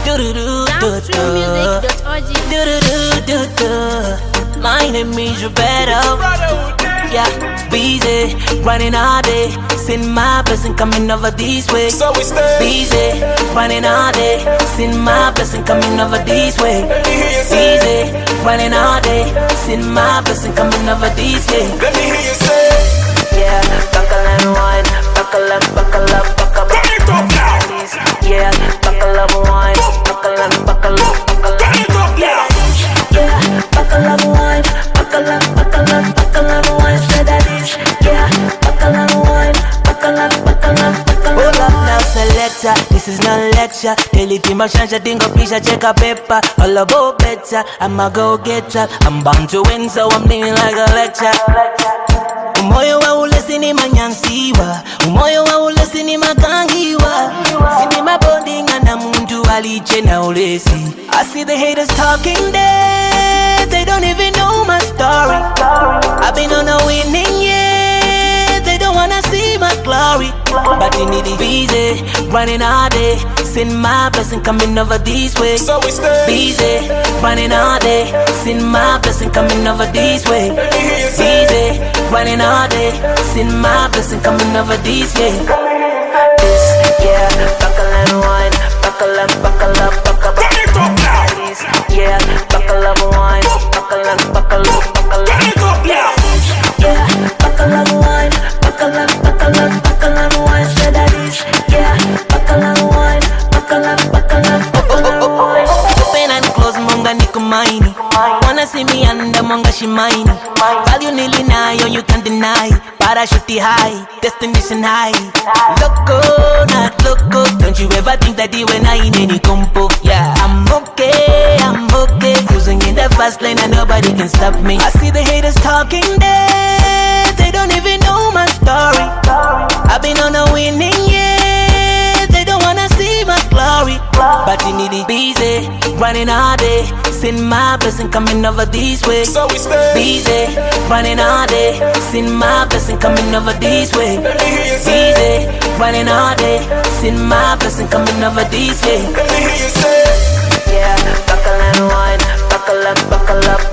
My name is Roberto. Yeah, busy, running all day. Send my blessing coming over this way. So we stay busy, running all day. Send my blessing coming over this way. Busy, running all day. Send my blessing coming over this way. Let me hear you say, yeah, buckle and wine, buckle up, buckle up, buckle up. turn it up now. Yeah, buckle up wine, buckle up, buckle up, buckle up. Turn it up now. Yeah, buckle up wine, buckle up, buckle up, buckle up wine. Say that is, yeah, buckle up wine, buckle up, buckle up, buckle up. Hold up now, selector, this is not lecture. Daily team shanja dingo pisha check a paper. All about better, I'm a go-getter. I'm bound to win, so I'm living like a lecture. Umoyo wa ulesini manyansiwa, umoyo wa ulesini makangiwa. Sini mabondinga na mundu aliche na ulesi. I see the haters talking dead, they don't even know my story. I've been on a winning, yeah, they don't wanna see my glory. But you need it busy, running all day. Send my blessing coming over this way. So we stay busy, running all day. Send my blessing coming over this way. Let me hear you say, Busy, running all day. Send my blessing coming over this way. This, yeah, buckle and wine, buckle up, buckle up, buckle up. turn it up now. Yeah, buckle up wine, buckle up, buckle up, buckle up. Turn it up now. Yeah, buckle up wine, buckle up, buckle up, buckle up wine. Say that is, yeah, buckle up wine, buckle up, buckle up, buckle up wine. Open and close, monga niko maini. Wanna see me under monga shimaini. Value nili nayo, you can't deny. Parachute high, destination high. Loco, not loco. Don't you ever think that you when I in any compo? Yeah, I'm okay, cruising in the fast lane and nobody can stop me. I see the haters talking dead, they don't even know my story. I've been on a winning, yeah, they don't wanna see my glory. But you need it busy, running all day. Send my blessing coming over this way. So we stay Busy, running all day. Send my blessing coming over this way. Let me hear you say, Busy, running all day. Send my blessing coming over this way. let me hear you say, Yeah, buckle and wine, buckle up, buckle up.